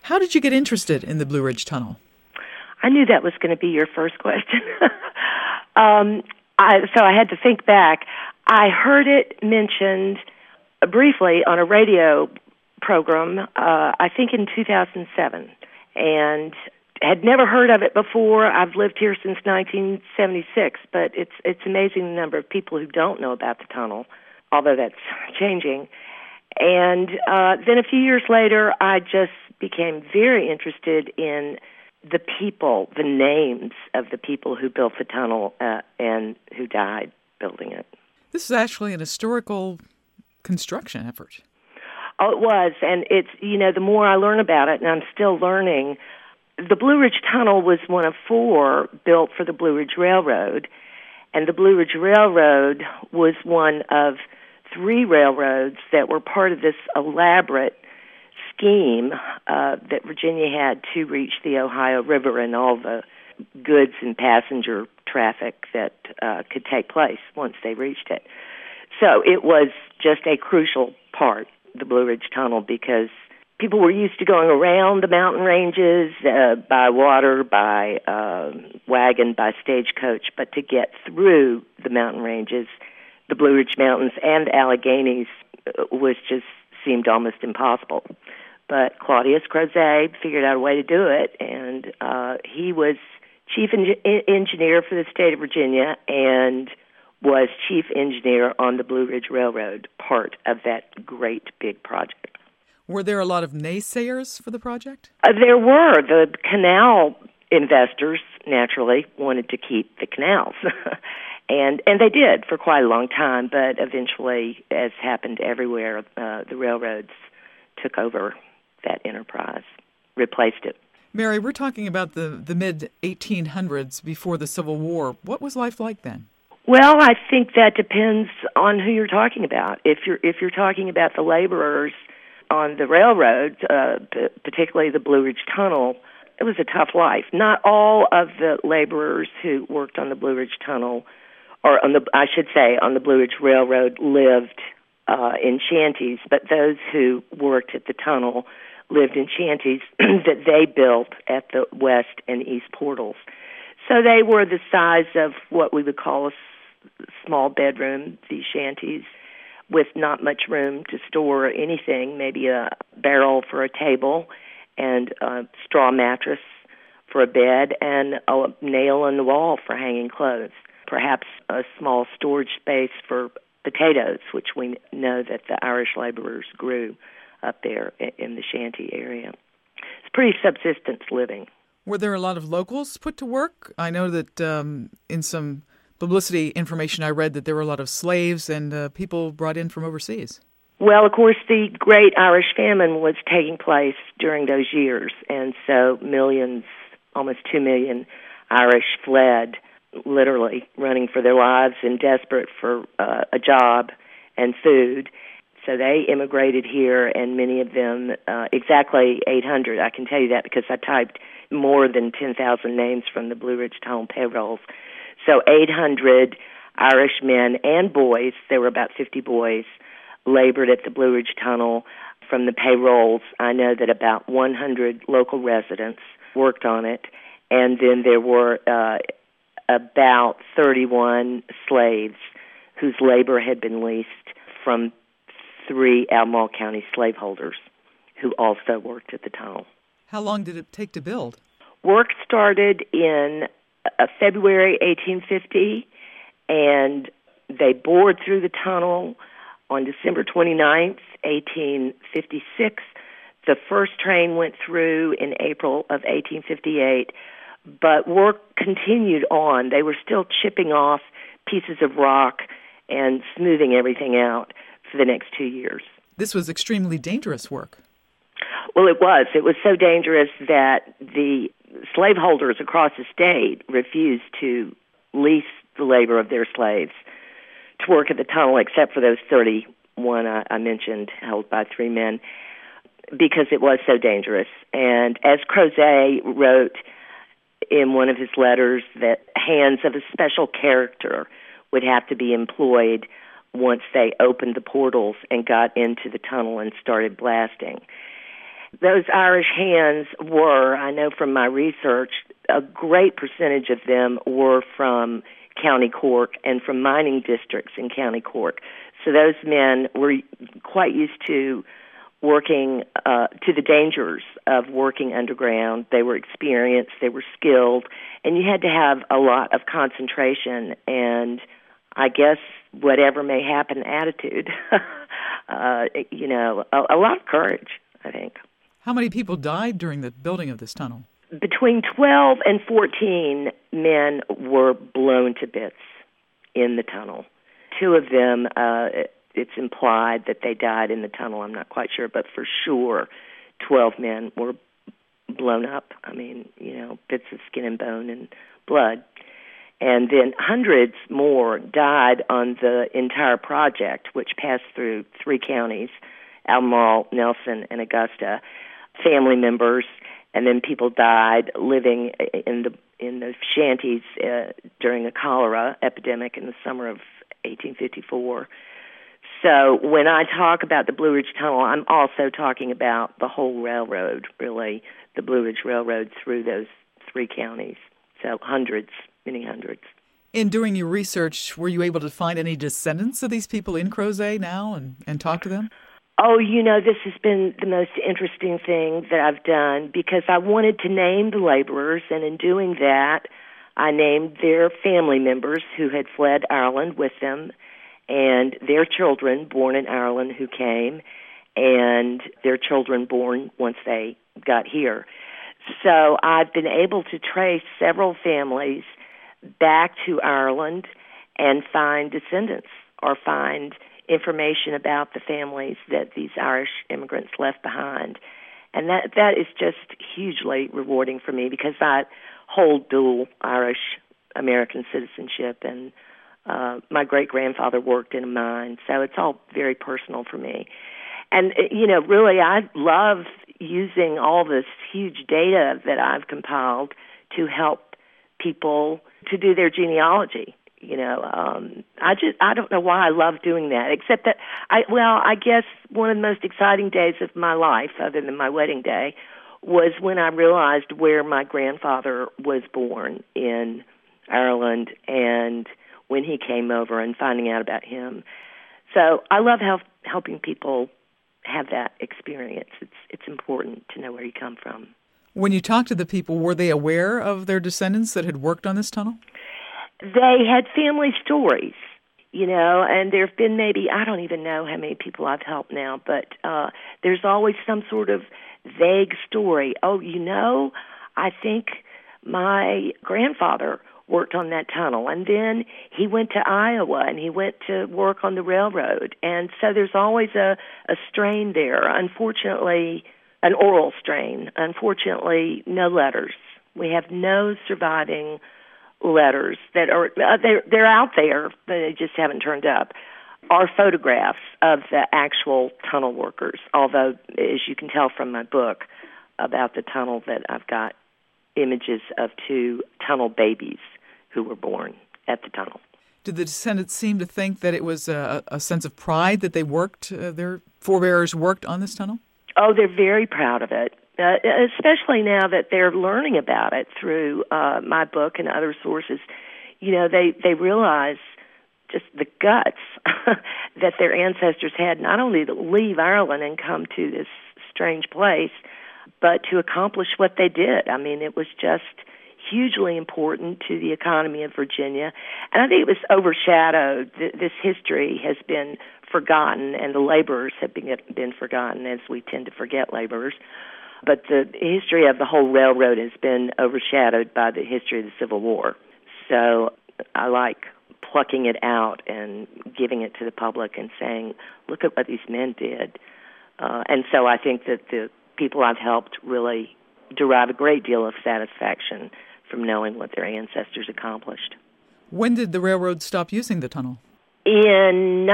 How did you get interested in the Blue Ridge Tunnel? I knew that was going to be your first question. So I had to think back. I heard it mentioned briefly on a radio program, I think in 2007, and had never heard of it before. I've lived here since 1976, but it's amazing the number of people who don't know about the tunnel, although that's changing. And then a few years later, I just became very interested in the people, the names of the people who built the tunnel and who died building it. This is actually an historical construction effort. Oh, it was, and it's, the more I learn about it, and I'm still learning, the Blue Ridge Tunnel was one of 4 built for the Blue Ridge Railroad, and the Blue Ridge Railroad was one of 3 railroads that were part of this elaborate scheme that Virginia had to reach the Ohio River and all the goods and passenger traffic that could take place once they reached it. So it was just a crucial part, the Blue Ridge Tunnel, because people were used to going around the mountain ranges by water, by wagon, by stagecoach, but to get through the mountain ranges, the Blue Ridge Mountains and Alleghenies seemed almost impossible. But Claudius Crozet figured out a way to do it, and he was chief engineer for the state of Virginia and was chief engineer on the Blue Ridge Railroad, part of that great big project. Were there a lot of naysayers for the project? There were. The canal investors, naturally, wanted to keep the canals. And they did for quite a long time, but eventually, as happened everywhere, the railroads took over that enterprise, replaced it. Mary, we're talking about the mid-1800s, before the Civil War. What was life like then? Well, I think that depends on who you're talking about. If you're talking about the laborers on the railroad, particularly the Blue Ridge Tunnel, it was a tough life. Not all of the laborers who worked on the Blue Ridge Tunnel, or on the Blue Ridge Railroad, lived in shanties, but those who worked at the tunnel lived in shanties that they built at the west and east portals. So they were the size of what we would call a small bedroom, these shanties, with not much room to store anything, maybe a barrel for a table and a straw mattress for a bed and a nail in the wall for hanging clothes, perhaps a small storage space for potatoes, which we know that the Irish laborers grew up there in the shanty area. It's pretty subsistence living. Were there a lot of locals put to work? I know that in some publicity information I read that there were a lot of slaves and people brought in from overseas. Well, of course, the Great Irish Famine was taking place during those years, and so millions, almost 2 million Irish fled, literally running for their lives and desperate for a job and food. So they immigrated here, and many of them, exactly 800, I can tell you that because I typed more than 10,000 names from the Blue Ridge Tunnel payrolls. So 800 Irish men and boys, there were about 50 boys, labored at the Blue Ridge Tunnel. From the payrolls, I know that about 100 local residents worked on it, and then there were about 31 slaves whose labor had been leased from 3 Albemarle County slaveholders who also worked at the tunnel. How long did it take to build? Work started in February 1850, and they bored through the tunnel on December 29th, 1856. The first train went through in April of 1858, but work continued on. They were still chipping off pieces of rock and smoothing everything out for the next 2 years. This was extremely dangerous work. Well, it was. It was so dangerous that the slaveholders across the state refused to lease the labor of their slaves to work at the tunnel, except for those 31 I mentioned, held by 3 men, because it was so dangerous. And as Crozet wrote in one of his letters, that hands of a special character would have to be employed once they opened the portals and got into the tunnel and started blasting. Those Irish hands were, I know from my research, a great percentage of them were from County Cork and from mining districts in County Cork. So those men were quite used to working, to the dangers of working underground. They were experienced, they were skilled, and you had to have a lot of concentration and, I guess, whatever may happen attitude. A lot of courage, I think. How many people died during the building of this tunnel? Between 12 and 14 men were blown to bits in the tunnel. Two of them, it's implied that they died in the tunnel. I'm not quite sure, but for sure 12 men were blown up. I mean, bits of skin and bone and blood. And then hundreds more died on the entire project, which passed through three counties, Albemarle, Nelson, and Augusta. Family members, and then people died living in the shanties during a cholera epidemic in the summer of 1854. So when I talk about the Blue Ridge Tunnel, I'm also talking about the whole railroad, really, the Blue Ridge Railroad through those three counties. So hundreds, many hundreds. And during your research, were you able to find any descendants of these people in Crozet now and talk to them? Oh, this has been the most interesting thing that I've done because I wanted to name the laborers, and in doing that, I named their family members who had fled Ireland with them and their children born in Ireland who came and their children born once they got here. So I've been able to trace several families back to Ireland and find descendants or find information about the families that these Irish immigrants left behind. And that is just hugely rewarding for me because I hold dual Irish-American citizenship, and my great-grandfather worked in a mine, so it's all very personal for me. And, really, I love using all this huge data that I've compiled to help people to do their genealogy. I don't know why I love doing that, except that I guess one of the most exciting days of my life, other than my wedding day, was when I realized where my grandfather was born in Ireland and when he came over and finding out about him. So I love helping people have that experience. It's important to know where you come from. When you talked to the people, were they aware of their descendants that had worked on this tunnel? They had family stories, and there have been maybe, I don't even know how many people I've helped now, but there's always some sort of vague story. Oh, I think my grandfather worked on that tunnel, and then he went to Iowa, and he went to work on the railroad. And so there's always a strain there, unfortunately, an oral strain. Unfortunately, no letters. We have no surviving letters that are they're out there, but they just haven't turned up, are photographs of the actual tunnel workers. Although, as you can tell from my book about the tunnel, that I've got images of two tunnel babies who were born at the tunnel. Did the descendants seem to think that it was a sense of pride that they worked, their forebears worked on this tunnel? Oh, they're very proud of it. Especially now that they're learning about it through my book and other sources. They realize just the guts that their ancestors had, not only to leave Ireland and come to this strange place, but to accomplish what they did. I mean, it was just hugely important to the economy of Virginia. And I think it was overshadowed. This history has been forgotten, and the laborers have been forgotten, as we tend to forget laborers. But the history of the whole railroad has been overshadowed by the history of the Civil War. So I like plucking it out and giving it to the public and saying, look at what these men did. And so I think that the people I've helped really derive a great deal of satisfaction from knowing what their ancestors accomplished. When did the railroad stop using the tunnel? In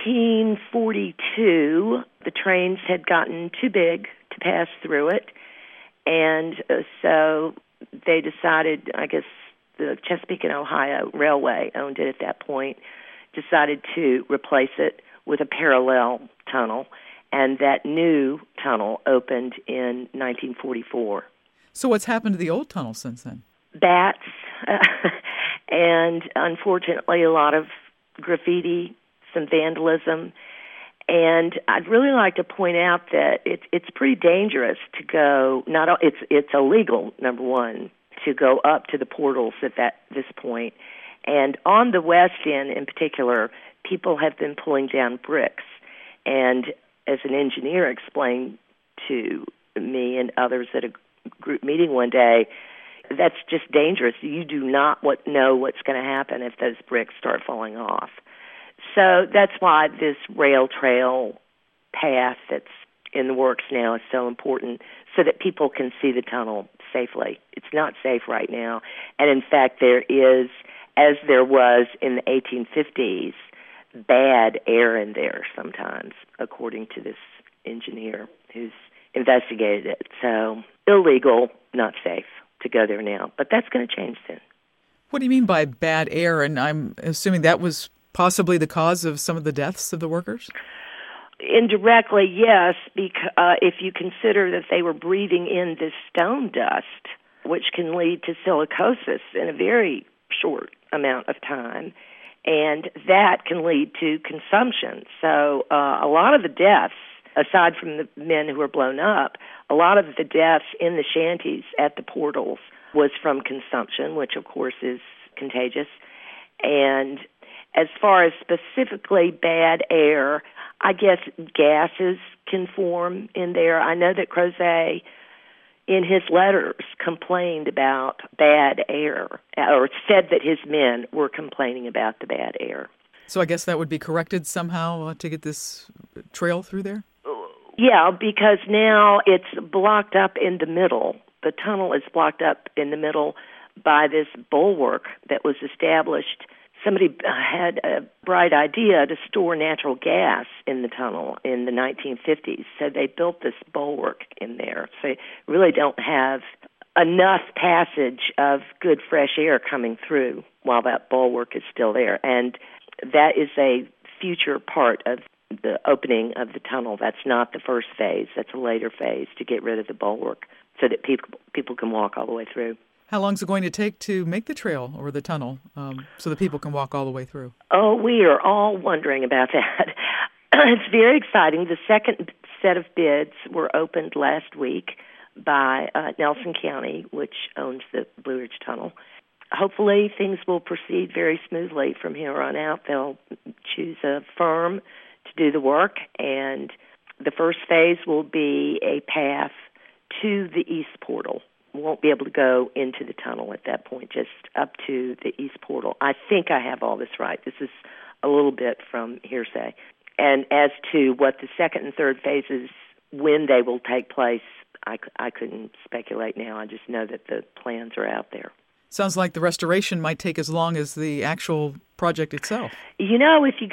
1942, the trains had gotten too big to pass through it, and so they decided, I guess the Chesapeake and Ohio Railway owned it at that point, decided to replace it with a parallel tunnel, and that new tunnel opened in 1944. So what's happened to the old tunnel since then? Bats, and unfortunately a lot of graffiti, some vandalism. And I'd really like to point out that it's pretty dangerous to go. It's illegal, number one, to go up to the portals at this point. And on the west end, in particular, people have been pulling down bricks. And as an engineer explained to me and others at a group meeting one day, that's just dangerous. You do not know what's going to happen if those bricks start falling off. So that's why this rail trail path that's in the works now is so important, so that people can see the tunnel safely. It's not safe right now. And in fact, there is, as there was in the 1850s, bad air in there sometimes, according to this engineer who's investigated it. So illegal, not safe to go there now. But that's going to change soon. What do you mean by bad air? And I'm assuming that was possibly the cause of some of the deaths of the workers? Indirectly, yes, because if you consider that they were breathing in this stone dust, which can lead to silicosis in a very short amount of time, and that can lead to consumption. So a lot of the deaths, aside from the men who were blown up, a lot of the deaths in the shanties at the portals was from consumption, which of course is contagious. And as far as specifically bad air, I guess gases can form in there. I know that Crozet, in his letters, complained about bad air, or said that his men were complaining about the bad air. So I guess that would be corrected somehow to get this trail through there? Yeah, because now it's blocked up in the middle. The tunnel is blocked up in the middle by this bulwark that was established. Somebody had a bright idea to store natural gas in the tunnel in the 1950s, so they built this bulwark in there. So you really don't have enough passage of good fresh air coming through while that bulwark is still there. And that is a future part of the opening of the tunnel. That's not the first phase. That's a later phase to get rid of the bulwark so that people can walk all the way through. How long is it going to take to make the trail or the tunnel so that people can walk all the way through? Oh, we are all wondering about that. It's very exciting. The second set of bids were opened last week by Nelson County, which owns the Blue Ridge Tunnel. Hopefully things will proceed very smoothly from here on out. They'll choose a firm to do the work, and the first phase will be a path to the east portal. We won't be able to go into the tunnel at that point, just up to the east portal. I think I have all this right. This is a little bit from hearsay. And as to what the second and third phases, when they will take place, I couldn't speculate now. I just know that the plans are out there. Sounds like the restoration might take as long as the actual project itself. You know, if you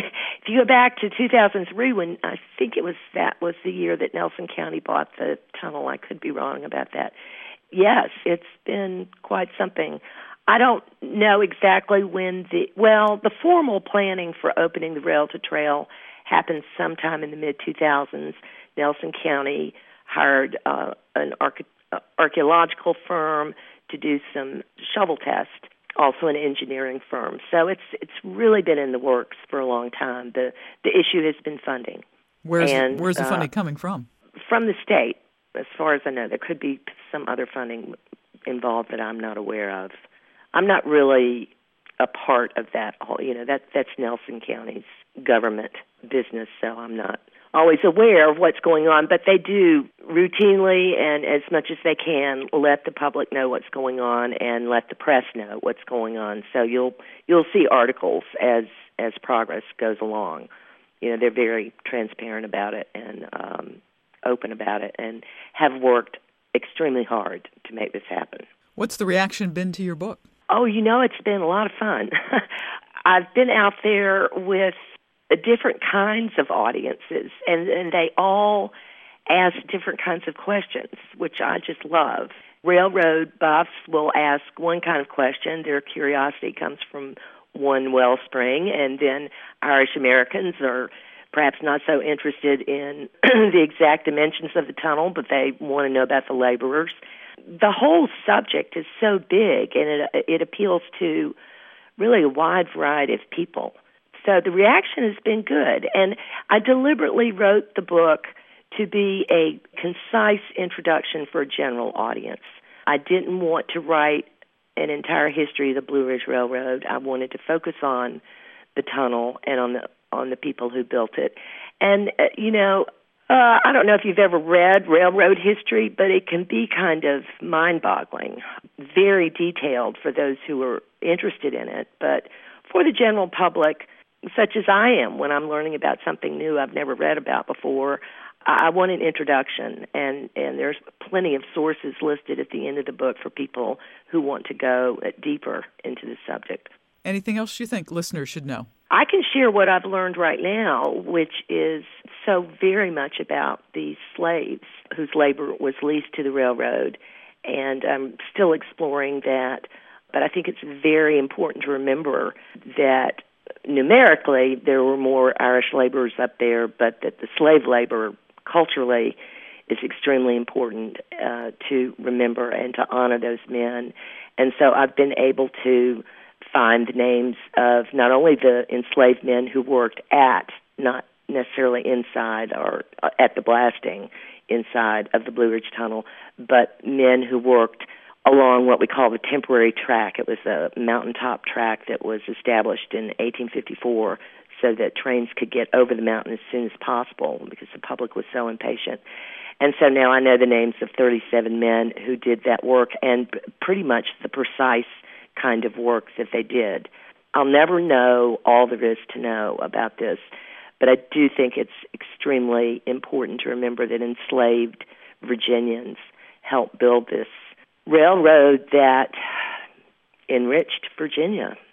go back to 2003, when I think that was the year that Nelson County bought the tunnel. I could be wrong about that. Yes, it's been quite something. I don't know exactly when the formal planning for opening the rail to trail happened sometime in the mid-2000s. Nelson County hired an archaeological firm to do some shovel tests, also an engineering firm. So it's really been in the works for a long time. The issue has been funding. Where's the funding coming from? From the state, as far as I know. There could be some other funding involved that I'm not aware of. I'm not really a part of that whole, that's Nelson County's government business, so I'm not always aware of what's going on, but they do routinely and as much as they can let the public know what's going on and let the press know what's going on. So you'll see articles as progress goes along. They're very transparent about it and open about it and have worked extremely hard to make this happen. What's the reaction been to your book? Oh, it's been a lot of fun. I've been out there with different kinds of audiences, and they all ask different kinds of questions, which I just love. Railroad buffs will ask one kind of question. Their curiosity comes from one wellspring, and then Irish Americans are perhaps not so interested in the exact dimensions of the tunnel, but they want to know about the laborers. The whole subject is so big, and it appeals to really a wide variety of people. So the reaction has been good, and I deliberately wrote the book to be a concise introduction for a general audience. I didn't want to write an entire history of the Blue Ridge Railroad. I wanted to focus on the tunnel and on the people who built it. And, I don't know if you've ever read railroad history, but it can be kind of mind-boggling, very detailed for those who are interested in it. But for the general public, such as I am when I'm learning about something new I've never read about before, I want an introduction, and there's plenty of sources listed at the end of the book for people who want to go deeper into the subject. Anything else you think listeners should know? I can share what I've learned right now, which is so very much about the slaves whose labor was leased to the railroad, and I'm still exploring that. But I think it's very important to remember that numerically there were more Irish laborers up there, but that the slave labor culturally is extremely important to remember and to honor those men. And so I've been able to find the names of not only the enslaved men who worked at, not necessarily inside or at the blasting inside of the Blue Ridge Tunnel, but men who worked along what we call the temporary track. It was a mountaintop track that was established in 1854 so that trains could get over the mountain as soon as possible because the public was so impatient. And so now I know the names of 37 men who did that work and pretty much the precise kind of work that they did. I'll never know all there is to know about this, but I do think it's extremely important to remember that enslaved Virginians helped build this railroad that enriched Virginia.